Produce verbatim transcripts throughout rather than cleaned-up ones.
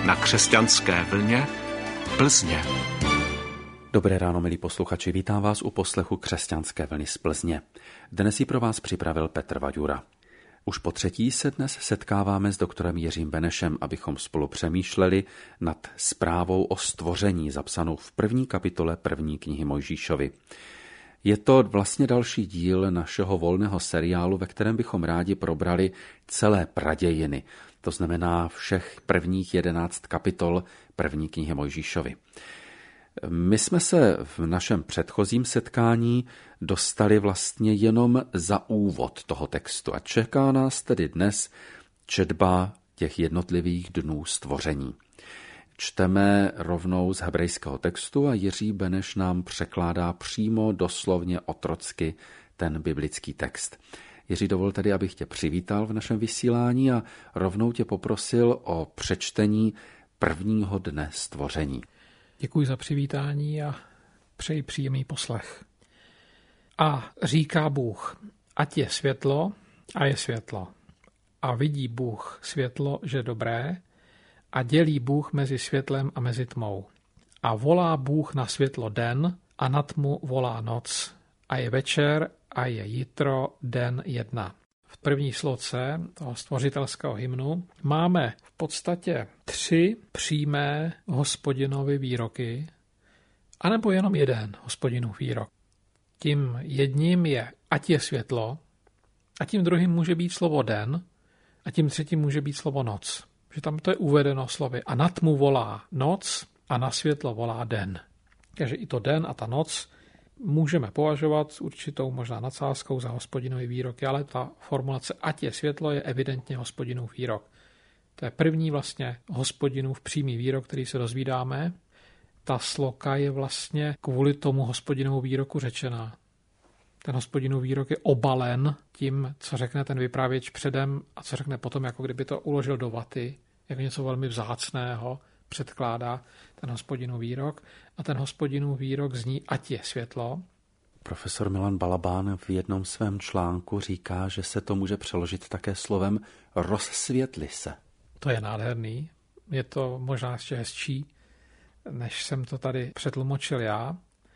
na Křesťanské vlně Plzně. Dobré ráno, milí posluchači, vítám vás u poslechu Křesťanské vlny z Plzně. Dnes ji pro vás připravil Petr Vaďura. Už po třetí se dnes setkáváme s doktorem Jiřím Benešem, abychom spolu přemýšleli nad zprávou o stvoření zapsanou v první kapitole první knihy Mojžíšovy. Je to vlastně další díl našeho volného seriálu, ve kterém bychom rádi probrali celé pradějiny, to znamená všech prvních jedenáct kapitol první knihy Mojžíšovy. My jsme se v našem předchozím setkání dostali vlastně jenom za úvod toho textu a čeká nás tedy dnes četba těch jednotlivých dnů stvoření. Čteme rovnou z hebrejského textu a Jiří Beneš nám překládá přímo doslovně otrocky ten biblický text. Jiří, dovol tedy, abych tě přivítal v našem vysílání a rovnou tě poprosil o přečtení prvního dne stvoření. Děkuji za přivítání a přeji příjemný poslech. A říká Bůh, ať je světlo, a je světlo. A vidí Bůh světlo, že dobré, a dělí Bůh mezi světlem a mezi tmou. A volá Bůh na světlo den a na tmu volá noc. A je večer a je jitro den jedna. V první sloce toho stvořitelského hymnu máme v podstatě tři přímé Hospodinovy výroky, anebo jenom jeden Hospodinův výrok. Tím jedním je ať je světlo, a tím druhým může být slovo den, a tím třetím může být slovo noc. Že tam to je uvedeno slovy a na tmu volá noc a na světlo volá den. Takže i to den a ta noc můžeme považovat s určitou možná nadsázkou za Hospodinovy výroky, ale ta formulace ať je světlo je evidentně Hospodinův výrok. To je první vlastně Hospodinův přímý výrok, který se dozvídáme. Ta sloka je vlastně kvůli tomu Hospodinovu výroku řečená. Ten Hospodinův výrok je obalen tím, co řekne ten vyprávěč předem a co řekne potom, jako kdyby to uložil do vaty, jako něco velmi vzácného, předkládá ten Hospodinův výrok a ten Hospodinův výrok zní ať je světlo. Profesor Milan Balabán v jednom svém článku říká, že se to může přeložit také slovem rozsvětli se. To je nádherný, je to možná ještě hezčí, než jsem to tady přetlumočil já,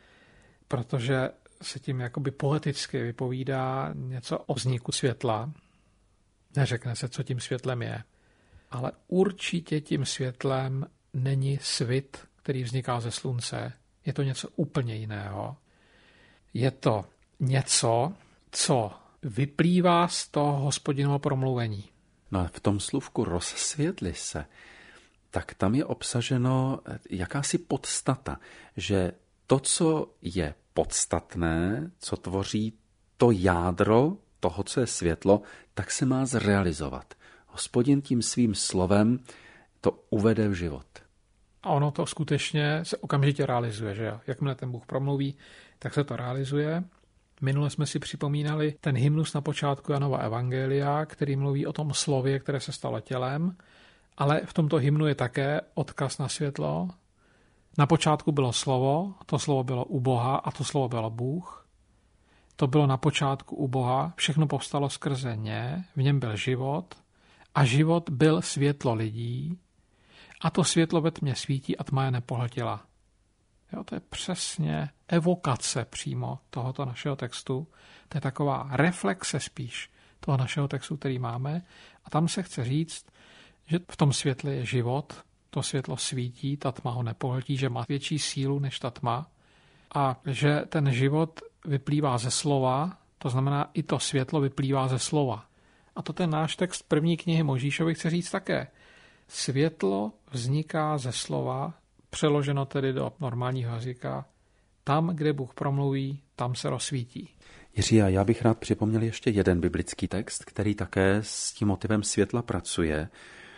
protože se tím jakoby poeticky vypovídá něco o vzniku světla. Neřekne se, co tím světlem je, ale určitě tím světlem není svit, který vzniká ze slunce. Je to něco úplně jiného. Je to něco, co vyplývá z toho Hospodinova promluvení. No a v tom slůvku rozsvětli se, tak tam je obsaženo jakási podstata, že to, co je podstatné, co tvoří to jádro toho, co je světlo, tak se má zrealizovat. Hospodin tím svým slovem to uvede v život. A ono to skutečně se okamžitě realizuje, že jo? Jakmile ten Bůh promluví, tak se to realizuje. Minule jsme si připomínali ten hymnus na počátku Janova evangelia, který mluví o tom slově, které se stalo tělem, ale v tomto hymnu je také odkaz na světlo. Na počátku bylo slovo, to slovo bylo u Boha a to slovo bylo Bůh. To bylo na počátku u Boha, všechno povstalo skrze ně, v něm byl život a život byl světlo lidí a to světlo ve tmě svítí a tma je nepohltila. Jo, to je přesně evokace přímo tohoto našeho textu. To je taková reflexe spíš toho našeho textu, který máme a tam se chce říct, že v tom světle je život, to světlo svítí, ta tma ho nepohltí, že má větší sílu než ta tma a že ten život vyplývá ze slova, to znamená i to světlo vyplývá ze slova. A to ten náš text první knihy Mojžíšovy chce říct také. Světlo vzniká ze slova, přeloženo tedy do normálního jazyka, tam, kde Bůh promluví, tam se rozsvítí. Jiří, a já bych rád připomněl ještě jeden biblický text, který také s tím motivem světla pracuje.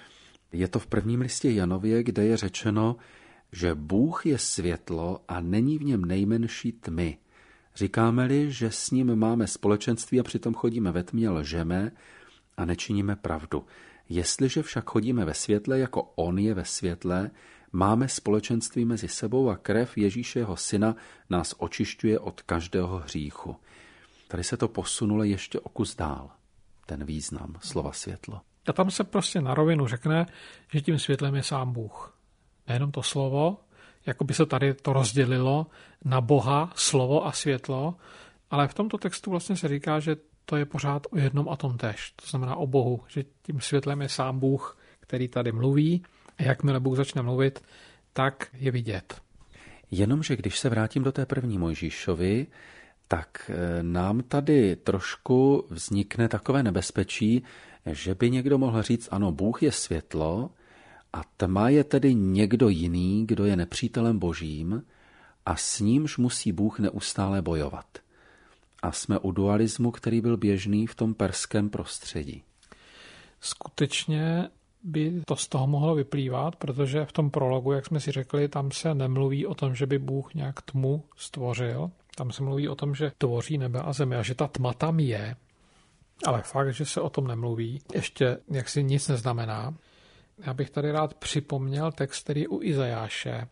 Je to v prvním listě Janově, kde je řečeno, že Bůh je světlo a není v něm nejmenší tmy. Říkáme-li, že s ním máme společenství a přitom chodíme ve tmě, lžeme a nečiníme pravdu. Jestliže však chodíme ve světle, jako on je ve světle, máme společenství mezi sebou a krev Ježíšeho syna nás očišťuje od každého hříchu. Tady se to posunulo ještě o kus dál, ten význam slova světlo. A tam se prostě na rovinu řekne, že tím světlem je sám Bůh. Nejenom to slovo, jako by se tady to rozdělilo na Boha, slovo a světlo, ale v tomto textu vlastně se říká, že to je pořád o jednom a tom též. To znamená o Bohu, že tím světlem je sám Bůh, který tady mluví. A jakmile Bůh začne mluvit, tak je vidět. Jenomže když se vrátím do té první Mojžíšovi, tak nám tady trošku vznikne takové nebezpečí, že by někdo mohl říct, ano, Bůh je světlo a tma je tedy někdo jiný, kdo je nepřítelem Božím a s nímž musí Bůh neustále bojovat. A jsme u dualismu, který byl běžný v tom perském prostředí. Skutečně by to z toho mohlo vyplývat, protože v tom prologu, jak jsme si řekli, tam se nemluví o tom, že by Bůh nějak tmu stvořil. Tam se mluví o tom, že tvoří nebe a zemi a že ta tma tam je. Ale fakt, že se o tom nemluví, ještě jaksi nic neznamená. Já bych tady rád připomněl text, který je u Izajáše.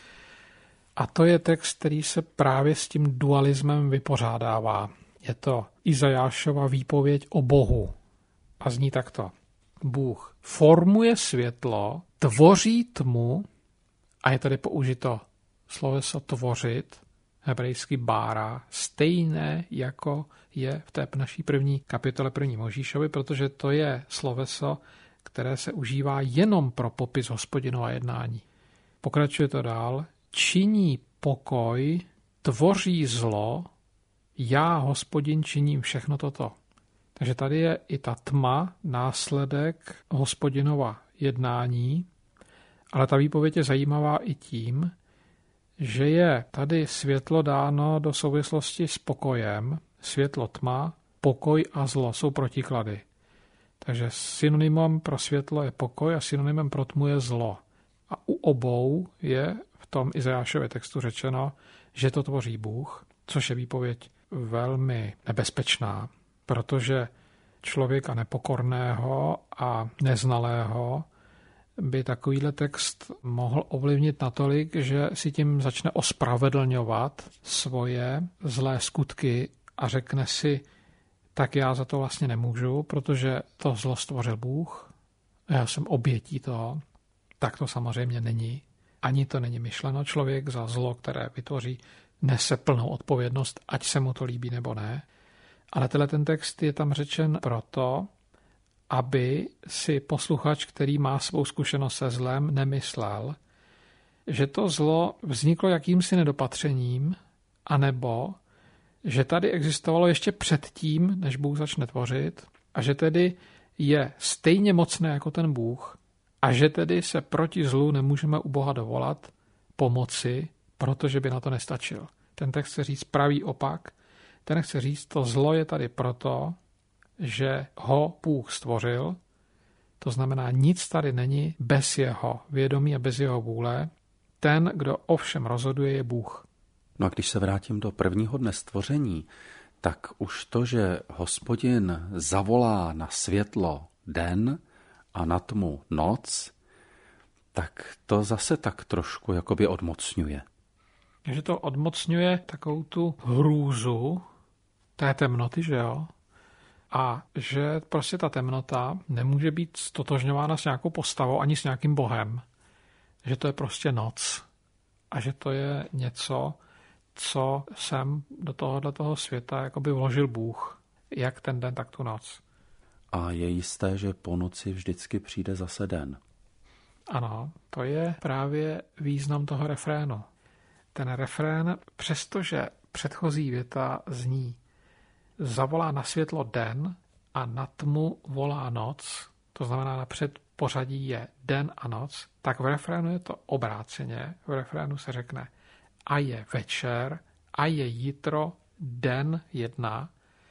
A to je text, který se právě s tím dualismem vypořádává. Je to Izajášova výpověď o Bohu. A zní takto. Bůh formuje světlo, tvoří tmu, a je tady použito sloveso tvořit, hebrejsky bára, stejné jako je v té naší první kapitole první Mojžíšovi, protože to je sloveso, které se užívá jenom pro popis Hospodinova jednání. Pokračuje to dál. Činí pokoj, tvoří zlo, já, Hospodin, činím všechno toto. Takže tady je i ta tma, následek Hospodinova jednání, ale ta výpověď je zajímavá i tím, že je tady světlo dáno do souvislosti s pokojem, světlo tma, pokoj a zlo jsou protiklady. Takže synonymem pro světlo je pokoj a synonymem pro tmu je zlo. A u obou je v tom Izajášově textu řečeno, že to tvoří Bůh, což je výpověď velmi nebezpečná, protože člověka nepokorného a neznalého by takovýhle text mohl ovlivnit natolik, že si tím začne ospravedlňovat svoje zlé skutky a řekne si, tak já za to vlastně nemůžu, protože to zlo stvořil Bůh a já jsem obětí toho. Tak to samozřejmě není. Ani to není myšleno. Člověk za zlo, které vytvoří, nese plnou odpovědnost, ať se mu to líbí nebo ne. Ale tenhle ten text je tam řečen proto, aby si posluchač, který má svou zkušenost se zlem, nemyslel, že to zlo vzniklo jakýmsi nedopatřením, anebo že tady existovalo ještě předtím, než Bůh začne tvořit, a že tedy je stejně mocné jako ten Bůh, a že tedy se proti zlu nemůžeme u Boha dovolat pomoci, protože by na to nestačil. Ten text chce říct pravý opak. Ten chce říct, to zlo je tady proto, že ho Bůh stvořil, to znamená, nic tady není bez jeho vědomí a bez jeho vůle. Ten, kdo ovšem rozhoduje, je Bůh. No a když se vrátím do prvního dne stvoření, tak už to, že Hospodin zavolá na světlo den a na tmu noc, tak to zase tak trošku jakoby odmocňuje. Že to odmocňuje takovou tu hrůzu té temnoty, že jo? A že prostě ta temnota nemůže být stotožňována s nějakou postavou ani s nějakým bohem. Že to je prostě noc. A že to je něco, co sem do tohohle toho světa jakoby vložil Bůh. Jak ten den, tak tu noc. A je jisté, že po noci vždycky přijde zase den. Ano, to je právě význam toho refrénu. Ten refrén, přestože předchozí věta zní zavolá na světlo den a na tmu volá noc, to znamená napřed pořadí je den a noc, tak v refrénu je to obráceně. V refrénu se řekne a je večer, a je jitro, den jedna,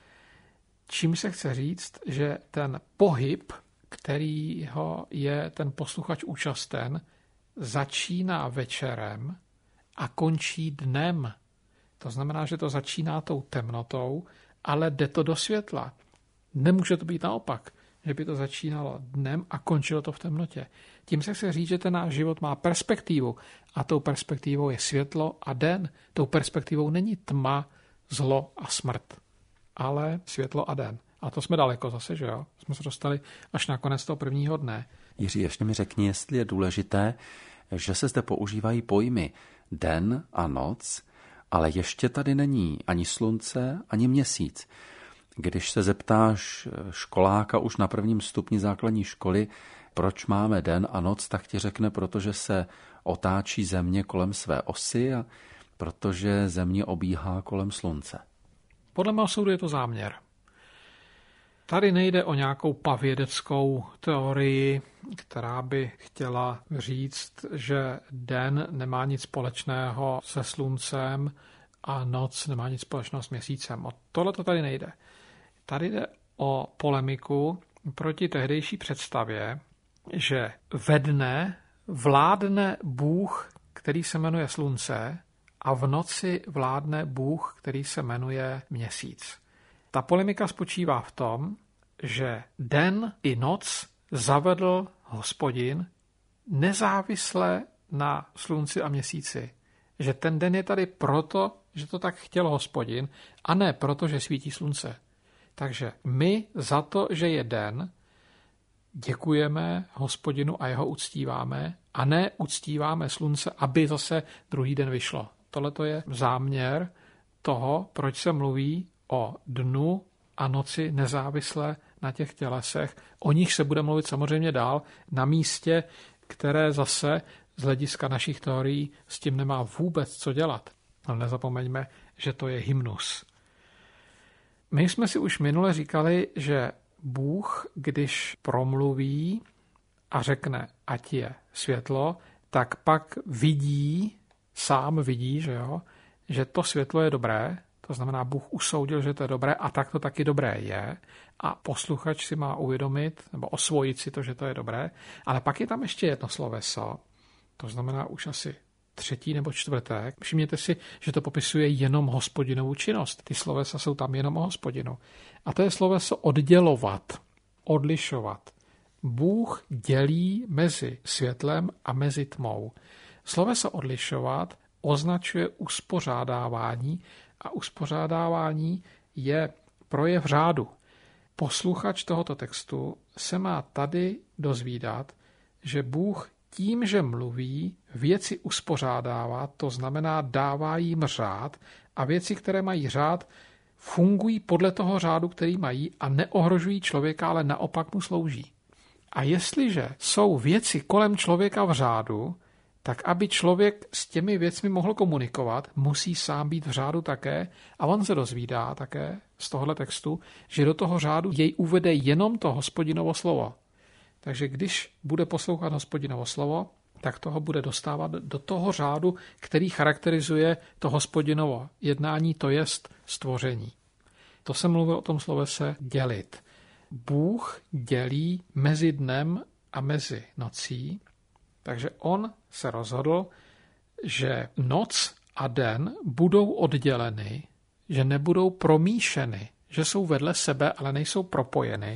čím se chce říct, že ten pohyb, kterýho je ten posluchač účasten, začíná večerem a končí dnem. To znamená, že to začíná tou temnotou, ale jde to do světla. Nemůže to být naopak, že by to začínalo dnem a končilo to v temnotě. Tím se chce říct, že ten náš život má perspektivu a tou perspektivou je světlo a den. Tou perspektivou není tma, zlo a smrt, ale světlo a den. A to jsme daleko zase, že jo? Jsme se dostali až na konec toho prvního dne. Jiří, ještě mi řekni, jestli je důležité, že se zde používají pojmy den a noc, ale ještě tady není ani slunce, ani měsíc. Když se zeptáš školáka už na prvním stupni základní školy, proč máme den a noc, tak ti řekne, protože se otáčí země kolem své osy a protože země obíhá kolem slunce. Podle mého soudu je to záměr. Tady nejde o nějakou pavědeckou teorii, která by chtěla říct, že den nemá nic společného se sluncem a noc nemá nic společného s měsícem. O tohle to tady nejde. Tady jde o polemiku proti tehdejší představě, že ve dne vládne Bůh, který se jmenuje slunce, a v noci vládne Bůh, který se jmenuje měsíc. Ta polemika spočívá v tom, že den i noc zavedl Hospodin nezávisle na slunci a měsíci. Že ten den je tady proto, že to tak chtěl Hospodin, a ne proto, že svítí slunce. Takže my za to, že je den, děkujeme Hospodinu a jeho uctíváme, a ne uctíváme slunce, aby zase druhý den vyšlo. Tohle to je záměr toho, proč se mluví o dnu a noci nezávisle na těch tělesech. O nich se bude mluvit samozřejmě dál na místě, které zase z hlediska našich teorií s tím nemá vůbec co dělat. Ale nezapomeňme, že to je hymnus. My jsme si už minule říkali, že Bůh, když promluví a řekne, ať je světlo, tak pak vidí, sám vidí, že jo, že to světlo je dobré, to znamená, Bůh usoudil, že to je dobré a tak to taky dobré je a posluchač si má uvědomit nebo osvojit si to, že to je dobré, ale pak je tam ještě jedno sloveso, to znamená už asi třetí nebo čtvrté. Všimněte si, že to popisuje jenom Hospodinovou činnost. Ty slovesa jsou tam jenom o Hospodinu. A to je sloveso oddělovat, odlišovat. Bůh dělí mezi světlem a mezi tmou. Sloveso odlišovat označuje uspořádávání a uspořádávání je projev řádu. Posluchač tohoto textu se má tady dozvídat, že Bůh tím, že mluví, věci uspořádává, to znamená dává jim řád a věci, které mají řád, fungují podle toho řádu, který mají a neohrožují člověka, ale naopak mu slouží. A jestliže jsou věci kolem člověka v řádu, tak aby člověk s těmi věcmi mohl komunikovat, musí sám být v řádu také a on se dozvídá také z tohohle textu, že do toho řádu jej uvede jenom to Hospodinovo slovo. Takže když bude poslouchat Hospodinovo slovo, tak toho bude dostávat do toho řádu, který charakterizuje to Hospodinovo jednání, to jest stvoření. To se mluvil o tom slovese dělit. Bůh dělí mezi dnem a mezi nocí, takže on se rozhodl, že noc a den budou odděleny, že nebudou promíšeny, že jsou vedle sebe, ale nejsou propojeny,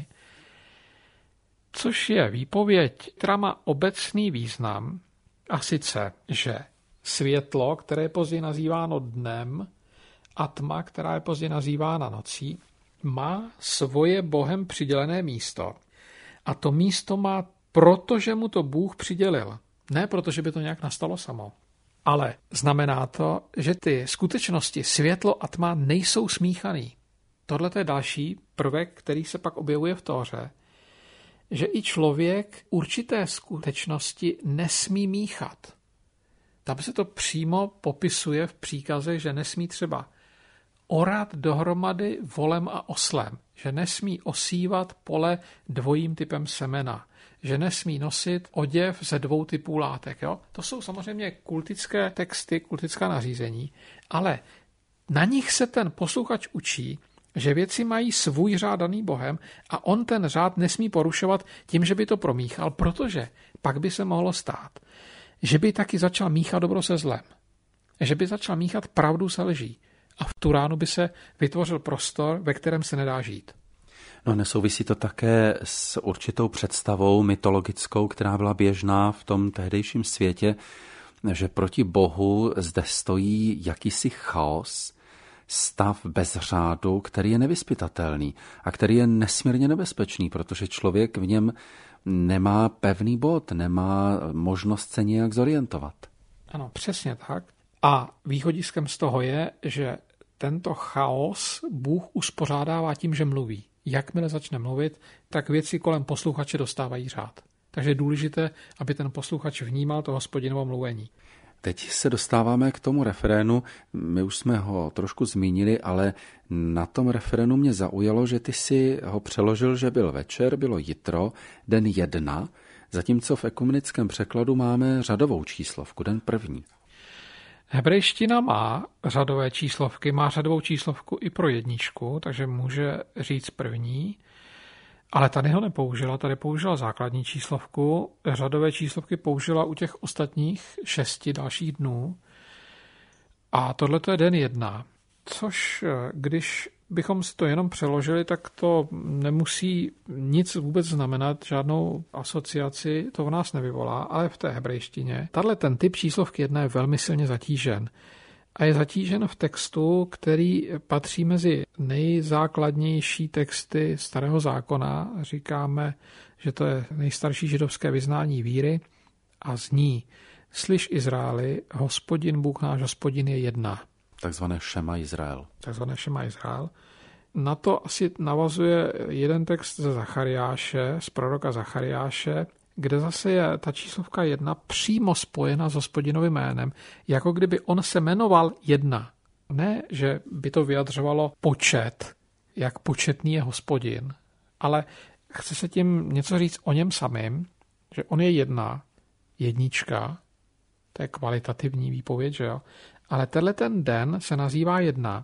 což je výpověď, která má obecný význam, a sice, že světlo, které je později nazýváno dnem, a tma, která je později nazývána nocí, má svoje Bohem přidělené místo. A to místo má, protože mu to Bůh přidělil. Ne protože by to nějak nastalo samo. Ale znamená to, že ty skutečnosti světlo a tma nejsou smíchaný. Tohle je další prvek, který se pak objevuje v Tóře, že i člověk určité skutečnosti nesmí míchat. Tam se to přímo popisuje v příkaze, že nesmí třeba orat dohromady volem a oslem, že nesmí osívat pole dvojím typem semena, že nesmí nosit oděv ze dvou typů látek. Jo? To jsou samozřejmě kultické texty, kultická nařízení, ale na nich se ten posluchač učí, že věci mají svůj řád daný Bohem a on ten řád nesmí porušovat tím, že by to promíchal, protože pak by se mohlo stát, že by taky začal míchat dobro se zlem, že by začal míchat pravdu se lží a v tu ránu by se vytvořil prostor, ve kterém se nedá žít. No, nesouvisí to také s určitou představou mytologickou, která byla běžná v tom tehdejším světě, že proti Bohu zde stojí jakýsi chaos, stav bez řádu, který je nevyzpytatelný a který je nesmírně nebezpečný, protože člověk v něm nemá pevný bod, nemá možnost se nějak zorientovat. Ano, přesně tak. A východiskem z toho je, že tento chaos Bůh uspořádává tím, že mluví. Jakmile začne mluvit, tak věci kolem posluchače dostávají řád. Takže je důležité, aby ten posluchač vnímal to Hospodinovo mluvení. Teď se dostáváme k tomu referénu. My už jsme ho trošku zmínili, ale na tom referénu mě zaujalo, že ty si ho přeložil, že byl večer, bylo jitro, den jedna, zatímco v ekumenickém překladu máme řadovou číslovku, den první. Hebrejština má řadové číslovky, má řadovou číslovku i pro jedničku, takže může říct první, ale tady ho nepoužila, tady použila základní číslovku, řadové číslovky použila u těch ostatních šesti dalších dnů a tohle je den jedna, což když bychom si to jenom přeložili, tak to nemusí nic vůbec znamenat, žádnou asociaci to v nás nevyvolá, ale v té hebrejštině tahle ten typ číslovky jedna je velmi silně zatížen. A je zatížen v textu, který patří mezi nejzákladnější texty Starého zákona. Říkáme, že to je nejstarší židovské vyznání víry a zní: Slyš, Izraeli, Hospodin Bůh náš, Hospodin je jedna. Takzvané Šema Izrael. Takzvané Šema Izrael. Na to asi navazuje jeden text ze Zachariáše, z proroka Zachariáše, kde zase je ta číslovka jedna přímo spojena s Hospodinovým jménem, jako kdyby on se jmenoval jedna. Ne, že by to vyjadřovalo počet, jak početný je Hospodin, ale chce se tím něco říct o něm samým, že on je jedna, jednička, to je kvalitativní výpověď, že jo? Ale tenhle ten den se nazývá jedna.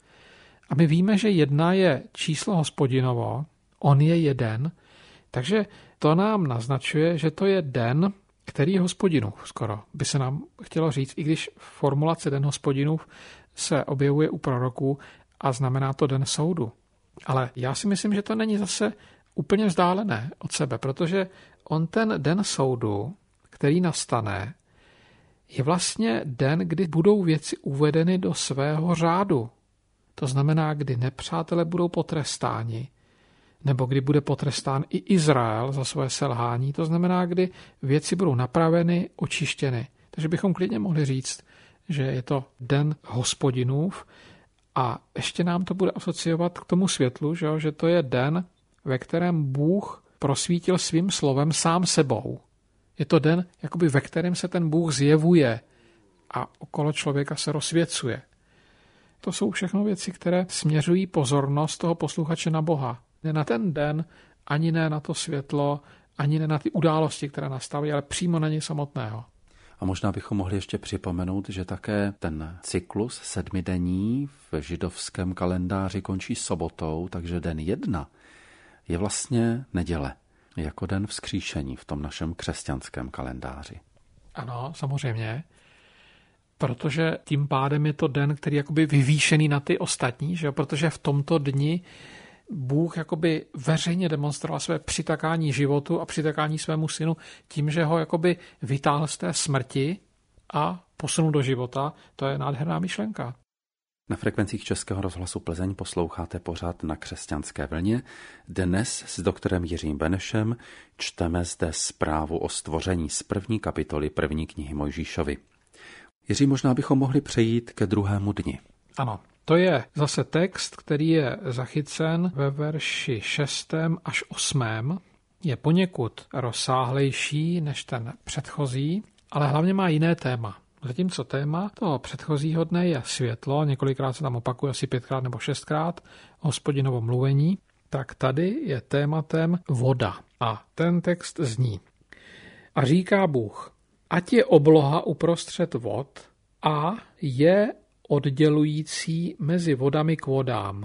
A my víme, že jedna je číslo Hospodinovo, on je jeden, takže to nám naznačuje, že to je den, který je Hospodinův skoro, by se nám chtělo říct, i když formulace den Hospodinův se objevuje u proroků a znamená to den soudu. Ale já si myslím, že to není zase úplně vzdálené od sebe, protože on ten den soudu, který nastane, je vlastně den, kdy budou věci uvedeny do svého řádu. To znamená, kdy nepřátelé budou potrestáni, nebo kdy bude potrestán i Izrael za svoje selhání, to znamená, kdy věci budou napraveny, očištěny. Takže bychom klidně mohli říct, že je to den Hospodinův a ještě nám to bude asociovat k tomu světlu, že, že to je den, ve kterém Bůh prosvítil svým slovem sám sebou. Je to den, jakoby ve kterém se ten Bůh zjevuje a okolo člověka se rozsvěcuje. To jsou všechno věci, které směřují pozornost toho posluchače na Boha. Ne na ten den, ani ne na to světlo, ani ne na ty události, které nastávají, ale přímo na něj samotného. A možná bychom mohli ještě připomenout, že také ten cyklus sedmidenní v židovském kalendáři končí sobotou, takže den jedna je vlastně neděle, jako den vzkříšení v tom našem křesťanském kalendáři. Ano, samozřejmě, protože tím pádem je to den, který je jakoby vyvýšený na ty ostatní, že jo? Protože v tomto dni Bůh jakoby veřejně demonstroval své přitakání životu a přitakání svému synu tím, že ho jakoby vytáhl z té smrti a posunul do života. To je nádherná myšlenka. Na frekvencích Českého rozhlasu Plzeň posloucháte pořád Na křesťanské vlně. Dnes s doktorem Jiřím Benešem čteme zde zprávu o stvoření z první kapitoly první knihy Mojžíšovy. Jiří, možná bychom mohli přejít ke druhému dni. Ano, to je zase text, který je zachycen ve verši šestém až osmém. Je poněkud rozsáhlejší než ten předchozí, ale hlavně má jiné téma. Zatímco téma toho předchozího dne je světlo, několikrát se tam opakuje, asi pětkrát nebo šestkrát, Hospodinovo mluvení, tak tady je tématem voda. A ten text zní: A říká Bůh, ať je obloha uprostřed vod a je oddělující mezi vodami k vodám.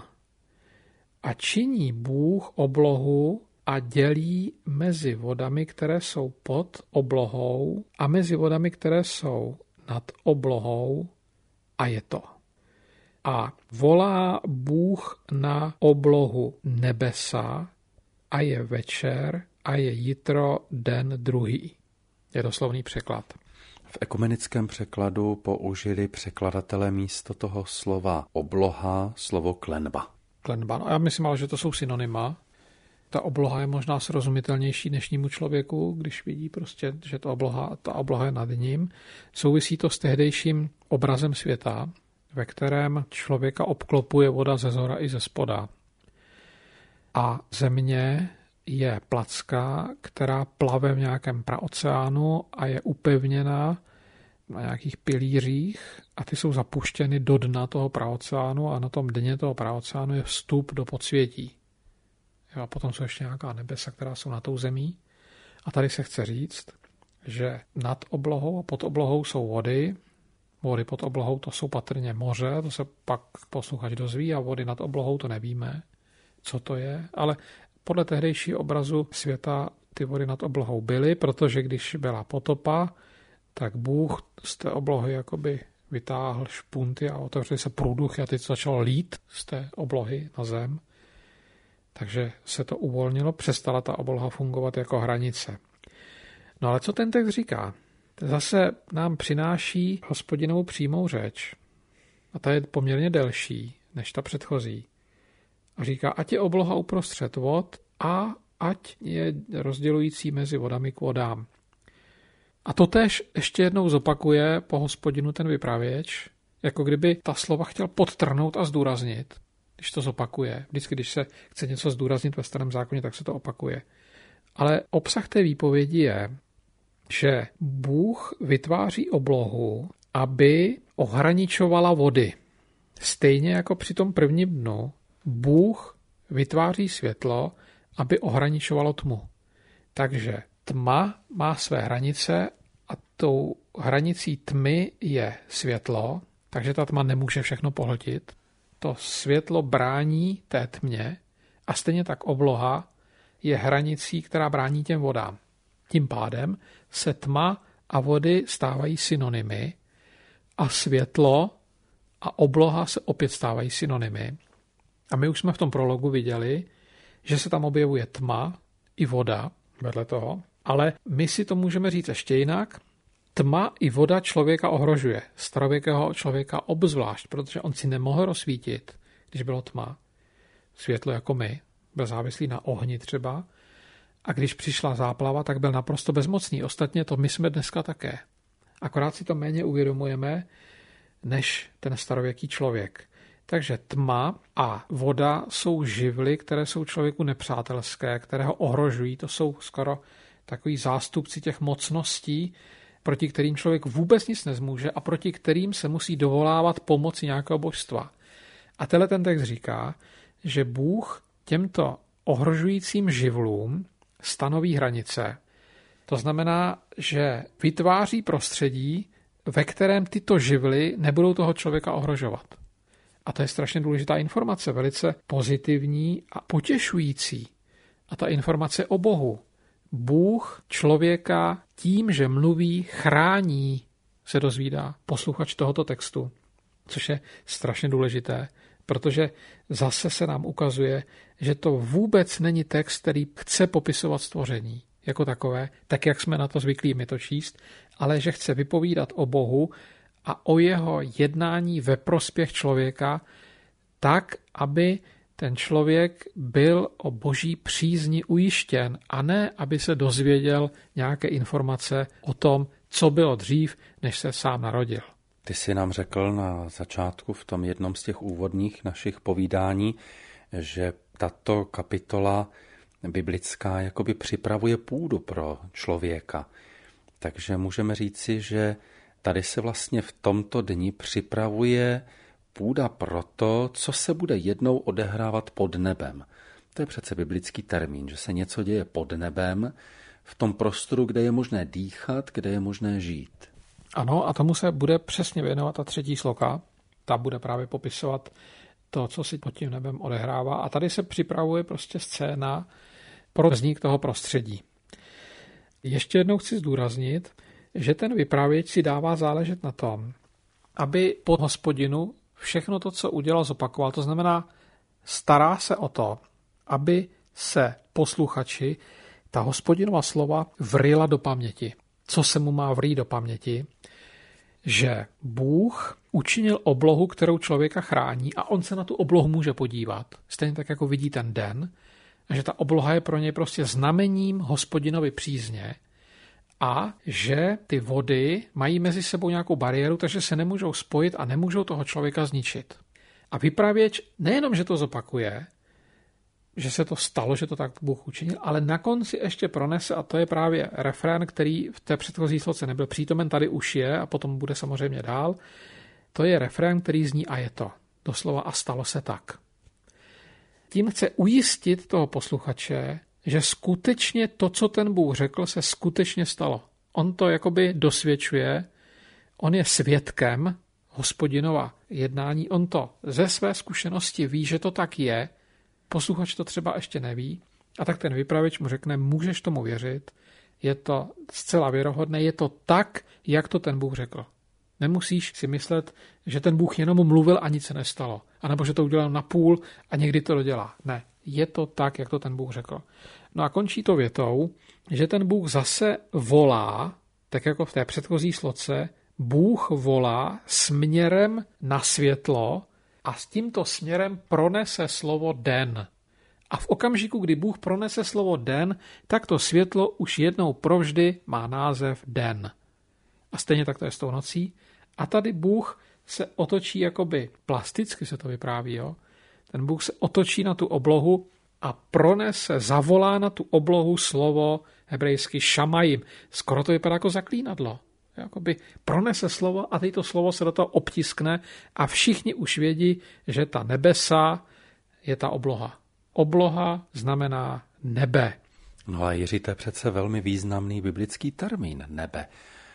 A činí Bůh oblohu a dělí mezi vodami, které jsou pod oblohou, a mezi vodami, které jsou nad oblohou, a je to. A volá Bůh na oblohu nebesa a je večer a je jitro den druhý. Je doslovný překlad. V ekumenickém překladu použili překladatelé místo toho slova obloha slovo klenba. Klenba, no já myslím ale, že to jsou synonyma. Ta obloha je možná srozumitelnější dnešnímu člověku, když vidí prostě, že to obloha, ta obloha je nad ním. Souvisí to s tehdejším obrazem světa, ve kterém člověka obklopuje voda ze zhora i ze spoda. A země je placka, která plave v nějakém praoceánu a je upevněna na nějakých pilířích a ty jsou zapuštěny do dna toho praoceánu a na tom dně toho praoceánu je vstup do podsvětí. A potom jsou ještě nějaká nebesa, která jsou nad tou zemí. A tady se chce říct, že nad oblohou a pod oblohou jsou vody. Vody pod oblohou to jsou patrně moře, to se pak posluchač dozví, a vody nad oblohou to nevíme, co to je. Ale podle tehdejšího obrazu světa ty vody nad oblohou byly, protože když byla potopa, tak Bůh z té oblohy jakoby vytáhl špunty a otevřely se průduchy a teď začalo lít z té oblohy na zem. Takže se to uvolnilo, přestala ta obloha fungovat jako hranice. No ale co ten text říká? Zase nám přináší Hospodinovu přímou řeč. A ta je poměrně delší než ta předchozí. A říká, ať je obloha uprostřed vod a ať je rozdělující mezi vodami k vodám. A to též ještě jednou zopakuje po Hospodinu ten vypravěč, jako kdyby ta slova chtěl podtrhnout a zdůraznit, když to zopakuje. Vždycky, když se chce něco zdůraznit ve Starém zákoně, tak se to opakuje. Ale obsah té výpovědi je, že Bůh vytváří oblohu, aby ohraničovala vody. Stejně jako při tom prvním dnu Bůh vytváří světlo, aby ohraničovalo tmu. Takže tma má své hranice a tou hranicí tmy je světlo, takže ta tma nemůže všechno pohltit. To světlo brání té tmě a stejně tak obloha je hranicí, která brání těm vodám. Tím pádem se tma a vody stávají synonymy a světlo a obloha se opět stávají synonymy. A my už jsme v tom prologu viděli, že se tam objevuje tma i voda vedle toho, ale my si to můžeme říct ještě jinak. Tma i voda člověka ohrožuje, starověkého člověka obzvlášť, protože on si nemohl rozsvítit, když bylo tma. Světlo jako my, byl závislý na ohni třeba, a když přišla záplava, tak byl naprosto bezmocný. Ostatně to my jsme dneska také. Akorát si to méně uvědomujeme, než ten starověký člověk. Takže tma a voda jsou živly, které jsou člověku nepřátelské, které ho ohrožují. To jsou skoro takový zástupci těch mocností, proti kterým člověk vůbec nic nezmůže a proti kterým se musí dovolávat pomoci nějakého božstva. A tenhle ten text říká, že Bůh těmto ohrožujícím živlům stanoví hranice. To znamená, že vytváří prostředí, ve kterém tyto živly nebudou toho člověka ohrožovat. A to je strašně důležitá informace, velice pozitivní a potěšující. A ta informace o Bohu. Bůh člověka tím, že mluví, chrání, se dozvídá posluchač tohoto textu, což je strašně důležité, protože zase se nám ukazuje, že to vůbec není text, který chce popisovat stvoření jako takové, tak jak jsme na to zvyklí my to číst, ale že chce vypovídat o Bohu a o jeho jednání ve prospěch člověka tak, aby ten člověk byl o boží přízni ujištěn a ne, aby se dozvěděl nějaké informace o tom, co bylo dřív, než se sám narodil. Ty jsi nám řekl na začátku v tom jednom z těch úvodních našich povídání, že tato kapitola biblická jakoby připravuje půdu pro člověka. Takže můžeme říci, že tady se vlastně v tomto dni připravuje půda pro to, co se bude jednou odehrávat pod nebem. To je přece biblický termín, že se něco děje pod nebem, v tom prostoru, kde je možné dýchat, kde je možné žít. Ano, a tomu se bude přesně věnovat ta třetí sloka. Ta bude právě popisovat to, co si pod tím nebem odehrává. A tady se připravuje prostě scéna pro vznik toho prostředí. Ještě jednou chci zdůraznit, že ten vypravěč si dává záležet na tom, aby po Hospodinu všechno to, co udělal, zopakoval. To znamená, stará se o to, aby se posluchači ta Hospodinova slova vryla do paměti. co se mu má vrít do paměti, že Bůh učinil oblohu, kterou člověka chrání a on se na tu oblohu může podívat, stejně tak, jako vidí ten den, a že ta obloha je pro něj prostě znamením Hospodinovy přízně a že ty vody mají mezi sebou nějakou bariéru, takže se nemůžou spojit a nemůžou toho člověka zničit. A vypravěč nejenom, že to zopakuje, že se to stalo, že to tak Bůh učinil, ale na konci ještě pronese, a to je právě refrén, který v té předchozí sloce nebyl přítomen, tady už je a potom bude samozřejmě dál. To je refrén, který zní a je to. Doslova a stalo se tak. Tím chce ujistit toho posluchače, že skutečně to, co ten Bůh řekl, se skutečně stalo. On to jakoby dosvědčuje, on je svědkem Hospodinova jednání, on to ze své zkušenosti ví, že to tak je, posluchač to třeba ještě neví, a tak ten vypravěč mu řekne, můžeš tomu věřit, je to zcela věrohodné, je to tak, jak to ten Bůh řekl. Nemusíš si myslet, že ten Bůh jenom mluvil a nic se nestalo, anebo že to udělal na půl a někdy to dodělá. Ne, je to tak, jak to ten Bůh řekl. No a končí to větou, že ten Bůh zase volá, tak jako v té předchozí sloce, Bůh volá směrem na světlo a s tímto směrem pronese slovo den. A v okamžiku, kdy Bůh pronese slovo den, tak to světlo už jednou provždy má název den. A stejně tak to je s tou nocí. A tady Bůh se otočí jakoby plasticky, se to vypráví. Jo? Ten Bůh se otočí na tu oblohu a pronese, zavolá na tu oblohu slovo hebrejsky šamajim. Skoro to vypadá jako zaklínadlo. Jakoby pronese slovo a teď to slovo se do toho obtiskne a všichni už vědí, že ta nebesa je ta obloha. Obloha znamená nebe. No a Jiří, to je přece velmi významný biblický termín, nebe.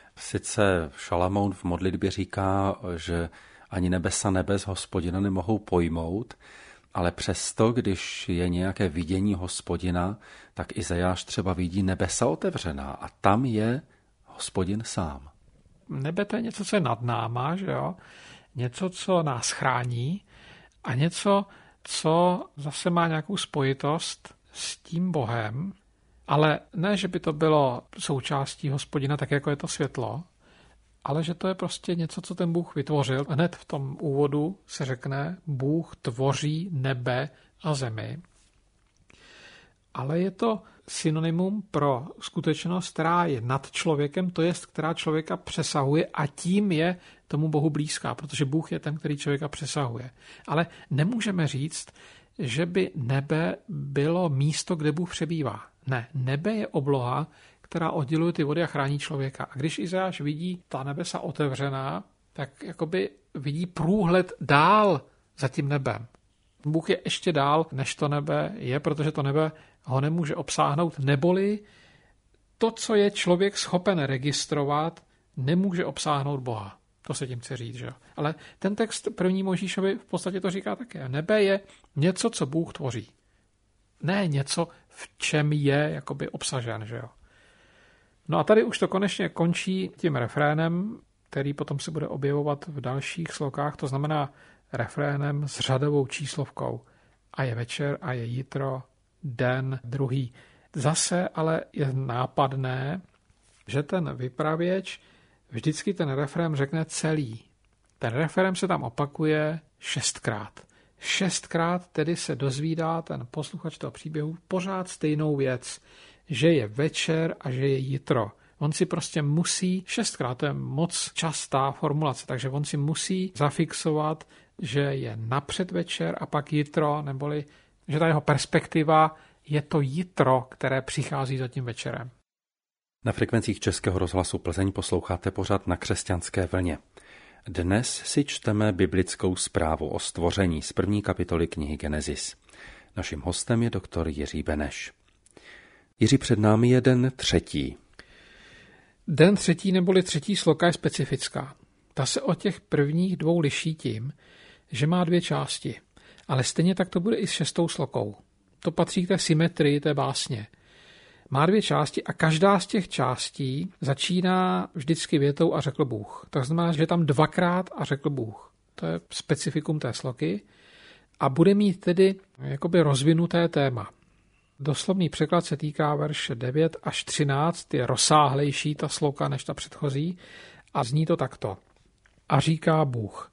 Sice Šalamoun v modlitbě říká, že ani nebesa nebes Hospodina nemohou pojmout, ale přesto, když je nějaké vidění Hospodina, tak Izajáš třeba vidí nebesa otevřená a tam je Hospodin sám. Nebe to je něco, co je nad náma, že jo? Něco, co nás chrání a něco, co zase má nějakou spojitost s tím Bohem, ale ne, že by to bylo součástí Hospodina, tak jako je to světlo, ale že to je prostě něco, co ten Bůh vytvořil. Hned v tom úvodu se řekne, Bůh tvoří nebe a zemi. Ale je to synonymum pro skutečnost, která je nad člověkem, to jest, která člověka přesahuje a tím je tomu Bohu blízká, protože Bůh je ten, který člověka přesahuje. Ale nemůžeme říct, že by nebe bylo místo, kde Bůh přebývá. Ne, nebe je obloha, která odděluje ty vody a chrání člověka. A když Izajáš vidí ta nebesa otevřená, tak jakoby vidí průhled dál za tím nebem. Bůh je ještě dál, než to nebe je, protože to nebe ho nemůže obsáhnout, neboli to, co je člověk schopen registrovat, nemůže obsáhnout Boha. To se tím chce říct, že jo. Ale ten text první Mojžíšovi v podstatě to říká také. Nebe je něco, co Bůh tvoří. Ne něco, v čem je jakoby obsažen, že jo. No a tady už to konečně končí tím refrénem, který potom se bude objevovat v dalších slokách, to znamená refrénem s řadovou číslovkou. A je večer, a je jitro, den druhý. Zase ale je nápadné, že ten vypravěč vždycky ten refrém řekne celý. Ten refrém se tam opakuje šestkrát. Šestkrát tedy se dozvídá ten posluchač toho příběhu pořád stejnou věc, že je večer a že je jitro. On si prostě musí, šestkrát, to je moc častá formulace, takže on si musí zafixovat, že je napřed večer a pak jitro, neboli že ta jeho perspektiva je to jitro, které přichází za tím večerem. Na frekvencích Českého rozhlasu Plzeň posloucháte pořad Na křesťanské vlně. Dnes si čteme biblickou zprávu o stvoření z první kapitoly knihy Genesis. Naším hostem je doktor Jiří Beneš. Jiří, před námi je den třetí. Den třetí neboli třetí sloka je specifická. Ta se od těch prvních dvou liší tím, že má dvě části. Ale stejně tak to bude i s šestou slokou. To patří k té symetrii té básně. Má dvě části a každá z těch částí začíná vždycky větou a řekl Bůh. To znamená, že tam dvakrát a řekl Bůh. To je specifikum té sloky a bude mít tedy jakoby rozvinuté téma. Doslovný překlad se týká verše devět až třináct, je rozsáhlejší ta sloka než ta předchozí a zní to takto. A říká Bůh: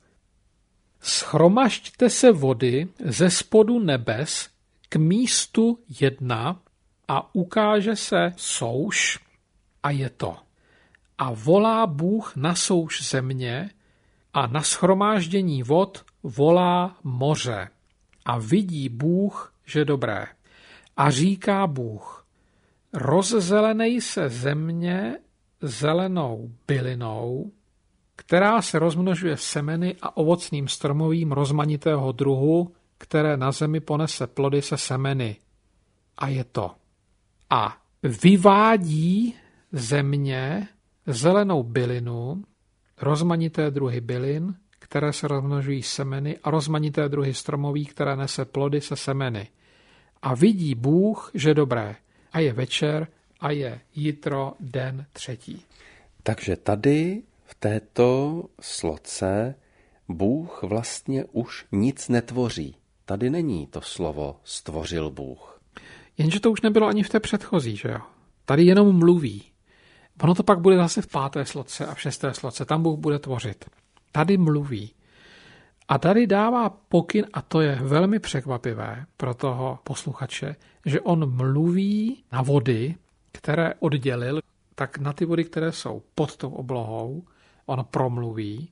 Schromažďte se vody ze spodu nebes k místu jedna a ukáže se souš a je to. A volá Bůh na souš země a na shromáždění vod volá moře. A vidí Bůh, že dobré. A říká Bůh: Rozzelenej se země zelenou bylinou, která se rozmnožuje semeny a ovocným stromovým rozmanitého druhu, které na zemi ponese plody se semeny. A je to. A vyvádí země zelenou bylinu, rozmanité druhy bylin, které se rozmnožují semeny, a rozmanité druhy stromových, které nese plody se semeny. A vidí Bůh, že dobré. A je večer a je jitro den třetí. Takže tady v této sloce Bůh vlastně už nic netvoří. Tady není to slovo stvořil Bůh. Jenže to už nebylo ani v té předchozí, že jo? Tady jenom mluví. Ono to pak bude zase v páté sloce a v šesté sloce. Tam Bůh bude tvořit. Tady mluví. A tady dává pokyn, a to je velmi překvapivé pro toho posluchače, že on mluví na vody, které oddělil, tak na ty vody, které jsou pod tou oblohou, on promluví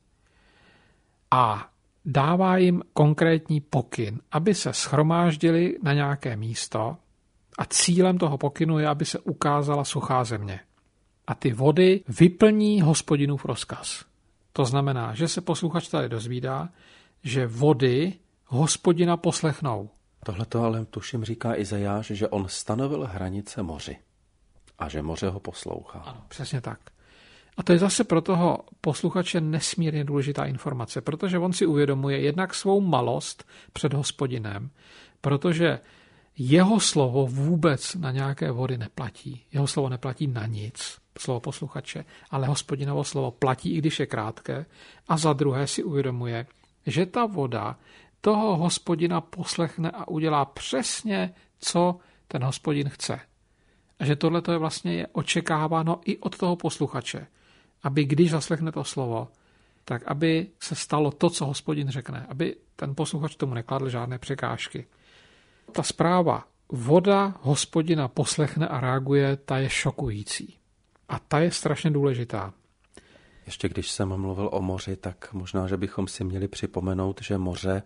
a dává jim konkrétní pokyn, aby se shromáždili na nějaké místo, a cílem toho pokynu je, aby se ukázala suchá země. A ty vody vyplní Hospodinův rozkaz. To znamená, že se posluchač tady dozvídá, že vody Hospodina poslechnou. Tohle to ale tuším říká Izajáš, že on stanovil hranice moři a že moře ho poslouchá. Ano, přesně tak. A to je zase pro toho posluchače nesmírně důležitá informace, protože on si uvědomuje jednak svou malost před Hospodinem, protože jeho slovo vůbec na nějaké vody neplatí. Jeho slovo neplatí na nic, slovo posluchače, ale Hospodinovo slovo platí, i když je krátké. A za druhé si uvědomuje, že ta voda toho Hospodina poslechne a udělá přesně, co ten Hospodin chce. A že tohle je vlastně je očekáváno i od toho posluchače, aby když zaslechne to slovo, tak aby se stalo to, co Hospodin řekne, aby ten posluchač tomu nekladl žádné překážky. Ta zpráva voda Hospodina poslechne a reaguje, ta je šokující. A ta je strašně důležitá. Ještě když jsem mluvil o moři, tak možná, že bychom si měli připomenout, že moře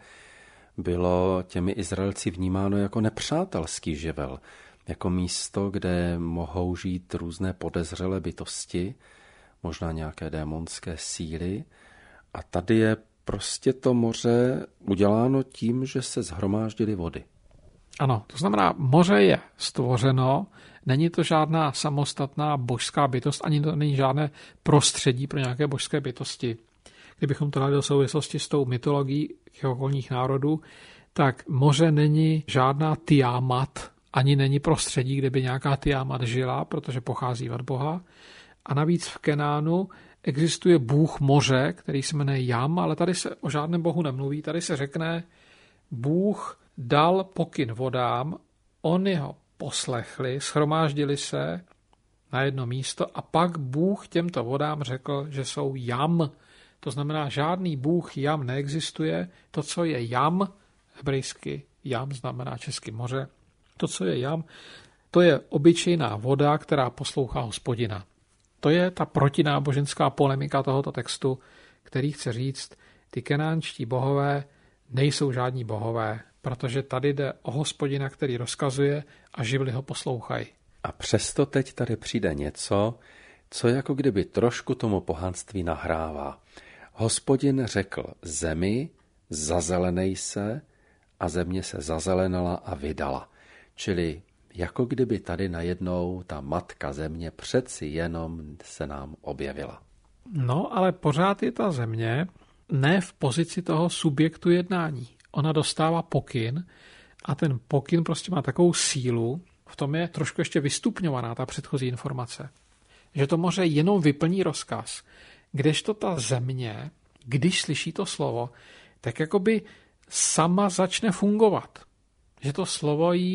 bylo těmi Izraelci vnímáno jako nepřátelský živel, jako místo, kde mohou žít různé podezřelé bytosti, možná nějaké démonské síly. A tady je prostě to moře uděláno tím, že se shromáždily vody. Ano, to znamená, moře je stvořeno, není to žádná samostatná božská bytost, ani to není žádné prostředí pro nějaké božské bytosti. Kdybychom to dali do souvislosti s tou mytologií těch okolních národů, tak moře není žádná Tiamat, ani není prostředí, kde by nějaká Tiamat žila, protože pochází od Boha. A navíc v Kenánu existuje bůh moře, který se jmenuje Jam, ale tady se o žádném bohu nemluví, tady se řekne, Bůh dal pokyn vodám, oni ho poslechli, shromáždili se na jedno místo a pak Bůh těmto vodám řekl, že jsou Jam. To znamená, žádný Bůh Jam neexistuje. To, co je Jam, hebrejsky Jam znamená česky moře, to, co je Jam, to je obyčejná voda, která poslouchá Hospodina. To je ta protináboženská polemika tohoto textu, který chce říct, ty kenánští bohové nejsou žádní bohové, protože tady jde o Hospodina, který rozkazuje a živly ho poslouchají. A přesto teď tady přijde něco, co jako kdyby trošku tomu pohanství nahrává. Hospodin řekl zemi, zazelenej se, a země se zazelenala a vydala. Čili jako kdyby tady najednou ta matka země přeci jenom se nám objevila. No, ale pořád je ta země ne v pozici toho subjektu jednání. Ona dostává pokyn a ten pokyn prostě má takovou sílu, v tom je trošku ještě vystupňovaná ta předchozí informace, že to moře jenom vyplní rozkaz, kdežto ta země, když slyší to slovo, tak jakoby sama začne fungovat. Že to slovo jí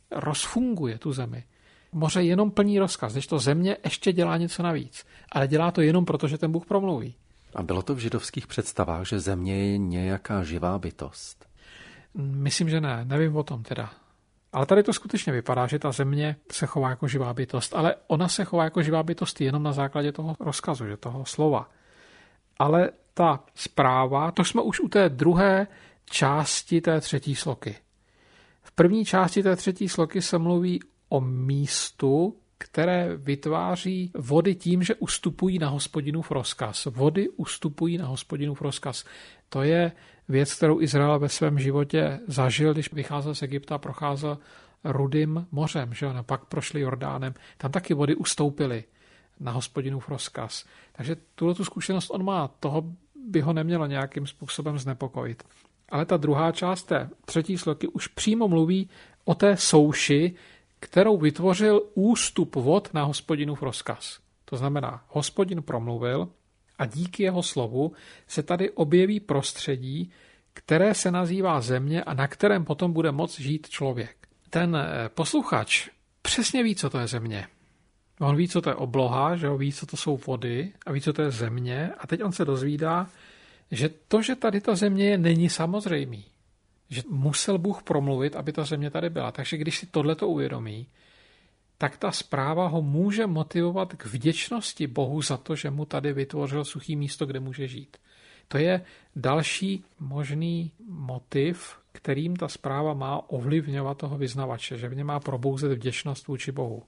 rozfunguje tu zemi. Moře jenom plní rozkaz, když to země ještě dělá něco navíc. Ale dělá to jenom proto, že ten Bůh promluví. A bylo to v židovských představách, že země je nějaká živá bytost? Myslím, že ne. Nevím o tom teda. Ale tady to skutečně vypadá, že ta země se chová jako živá bytost. Ale ona se chová jako živá bytost jenom na základě toho rozkazu, že toho slova. Ale ta zpráva, to jsme už u té druhé části té třetí sloky. V první části té třetí sloky se mluví o místu, které vytváří vody tím, že ustupují na Hospodinův rozkaz. Vody ustupují na Hospodinův rozkaz. To je věc, kterou Izrael ve svém životě zažil, když vycházel z Egypta, procházel Rudým mořem, že ano, pak prošli Jordánem. Tam taky vody ustoupily na Hospodinův rozkaz. Takže tuhle tu zkušenost on má, toho by ho nemělo nějakým způsobem znepokojit. Ale ta druhá část té třetí sloky už přímo mluví o té souši, kterou vytvořil ústup vod na Hospodinův rozkaz. To znamená, Hospodin promluvil a díky jeho slovu se tady objeví prostředí, které se nazývá země a na kterém potom bude moct žít člověk. Ten posluchač přesně ví, co to je země. On ví, co to je obloha, že on ví, co to jsou vody a ví, co to je země. A teď on se dozvídá, že to, že tady ta země je, není samozřejmý. Že musel Bůh promluvit, aby ta země tady byla. Takže když si tohleto uvědomí, tak ta zpráva ho může motivovat k vděčnosti Bohu za to, že mu tady vytvořil suchý místo, kde může žít. To je další možný motiv, kterým ta zpráva má ovlivňovat toho vyznavače, že v něm má probouzet vděčnost vůči Bohu.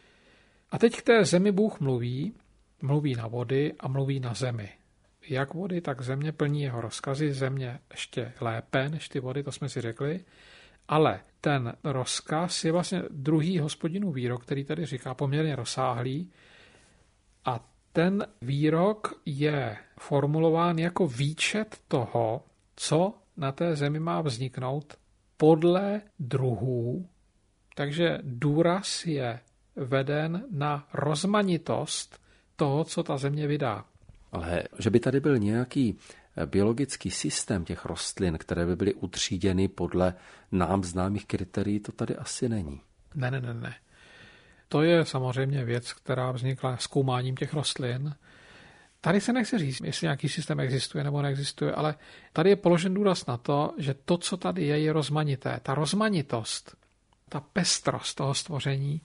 A teď k té zemi Bůh mluví, mluví na vody a mluví na zemi. Jak vody, tak země plní jeho rozkazy, země ještě lépe než ty vody, to jsme si řekli, ale ten rozkaz je vlastně druhý Hospodinův výrok, který tady říká poměrně rozsáhlý a ten výrok je formulován jako výčet toho, co na té zemi má vzniknout podle druhů, takže důraz je veden na rozmanitost toho, co ta země vydá. Ale že by tady byl nějaký biologický systém těch rostlin, které by byly utříděny podle nám známých kritérií, to tady asi není. Ne, ne, ne, ne. To je samozřejmě věc, která vznikla zkoumáním těch rostlin. Tady se nechce říct, jestli nějaký systém existuje nebo neexistuje, ale tady je položen důraz na to, že to, co tady je, je rozmanité. Ta rozmanitost, ta pestrost toho stvoření,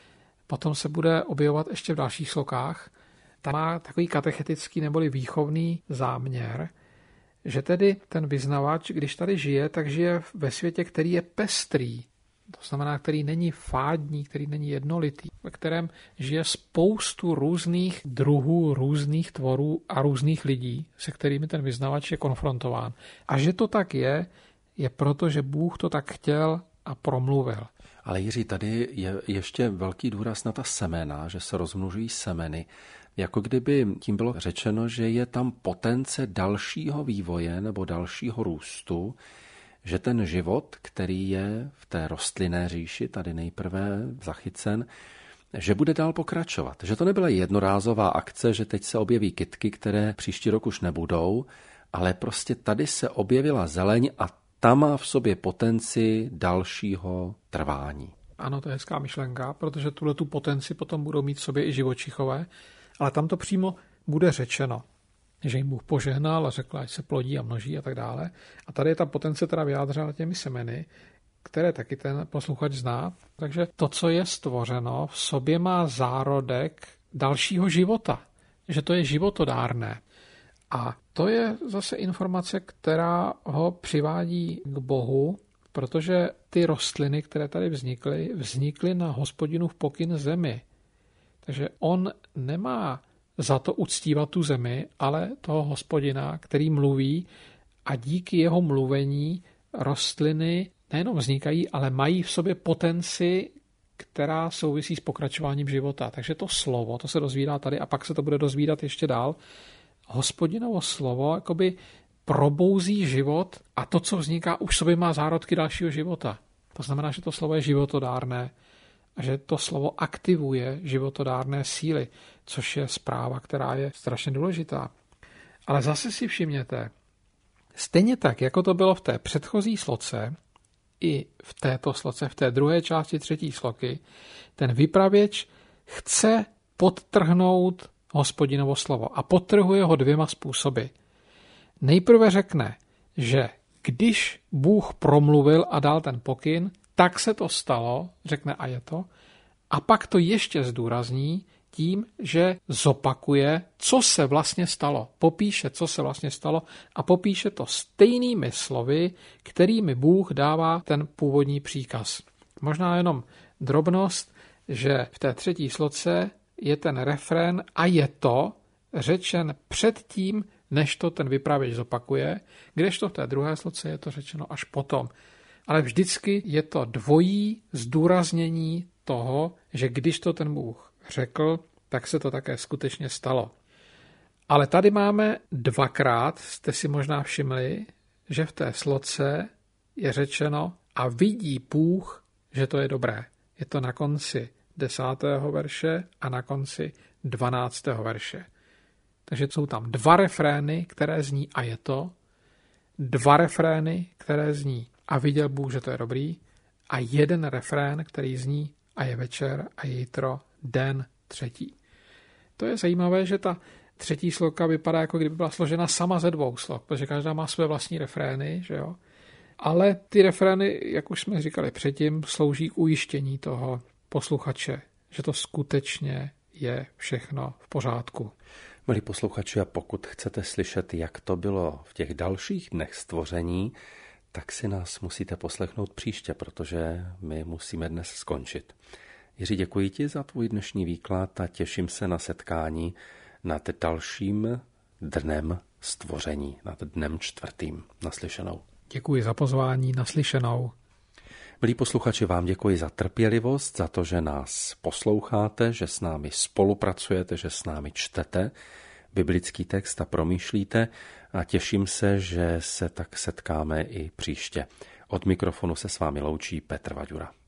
potom se bude objevovat ještě v dalších slokách. Ta má takový katechetický neboli výchovný záměr, že tedy ten vyznavač, když tady žije, tak žije ve světě, který je pestrý. To znamená, který není fádní, který není jednolitý, ve kterém žije spoustu různých druhů, různých tvorů a různých lidí, se kterými ten vyznavač je konfrontován. A že to tak je, je proto, že Bůh to tak chtěl a promluvil. Ale Jiří, tady je ještě velký důraz na ta semena, že se rozmnožují semeny. Jako kdyby tím bylo řečeno, že je tam potence dalšího vývoje nebo dalšího růstu, že ten život, který je v té rostlinné říši, tady nejprve zachycen, že bude dál pokračovat. Že to nebyla jednorázová akce, že teď se objeví kytky, které příští rok už nebudou, ale prostě tady se objevila zeleň a ta má v sobě potenci dalšího trvání. Ano, to je hezká myšlenka, protože tuhle tu potenci potom budou mít v sobě i živočichové, ale tam to přímo bude řečeno, že jim Bůh požehnal a řekl, ať se plodí a množí a tak dále. A tady je ta potence teda vyjádřena těmi semeny, které taky ten posluchač zná. Takže to, co je stvořeno, v sobě má zárodek dalšího života, že to je životodárné. A to je zase informace, která ho přivádí k Bohu, protože ty rostliny, které tady vznikly, vznikly na Hospodinův pokyn zemi. Takže on nemá za to uctívat tu zemi, ale toho Hospodina, který mluví a díky jeho mluvení rostliny nejenom vznikají, ale mají v sobě potenci, která souvisí s pokračováním života. Takže to slovo, to se dozvídá tady a pak se to bude dozvídat ještě dál. Hospodinovo slovo jakoby probouzí život a to, co vzniká, už v sobě má zárodky dalšího života. To znamená, že to slovo je životodárné a že to slovo aktivuje životodárné síly, což je zpráva, která je strašně důležitá. Ale zase si všimněte, stejně tak, jako to bylo v té předchozí sloce, i v této sloce, v té druhé části třetí sloky, ten vypravěč chce podtrhnout Hospodinovo slovo a podtrhuje ho dvěma způsoby. Nejprve řekne, že když Bůh promluvil a dal ten pokyn, tak se to stalo, řekne a je to, a pak to ještě zdůrazní tím, že zopakuje, co se vlastně stalo. Popíše, co se vlastně stalo a popíše to stejnými slovy, kterými Bůh dává ten původní příkaz. Možná jenom drobnost, že v té třetí sloce je ten refrén a je to řečen předtím, než to ten vypravěč zopakuje, kdežto v té druhé sloce je to řečeno až potom. Ale vždycky je to dvojí zdůraznění toho, že když to ten Bůh řekl, tak se to také skutečně stalo. Ale tady máme dvakrát, jste si možná všimli, že v té sloce je řečeno a vidí Bůh, že to je dobré. Je to na konci desátého verše a na konci dvanáctého verše. Takže jsou tam dva refrény, které zní a je to, dva refrény, které zní a viděl Bůh, že to je dobrý, a jeden refrén, který zní a je večer a je jitro, den třetí. To je zajímavé, že ta třetí sloka vypadá, jako kdyby byla složena sama ze dvou slok, protože každá má své vlastní refrény, že jo? Ale ty refrény, jak už jsme říkali předtím, slouží k ujištění toho posluchače, že to skutečně je všechno v pořádku. Milí posluchači, a pokud chcete slyšet, jak to bylo v těch dalších dnech stvoření, tak si nás musíte poslechnout příště, protože my musíme dnes skončit. Jiří, děkuji ti za tvůj dnešní výklad a těším se na setkání nad dalším dnem stvoření, nad dnem čtvrtým. Naslyšenou. Děkuji za pozvání, naslyšenou. Milí posluchači, vám děkuji za trpělivost, za to, že nás posloucháte, že s námi spolupracujete, že s námi čtete biblický text a promýšlíte a těším se, že se tak setkáme i příště. Od mikrofonu se s vámi loučí Petr Vaďura.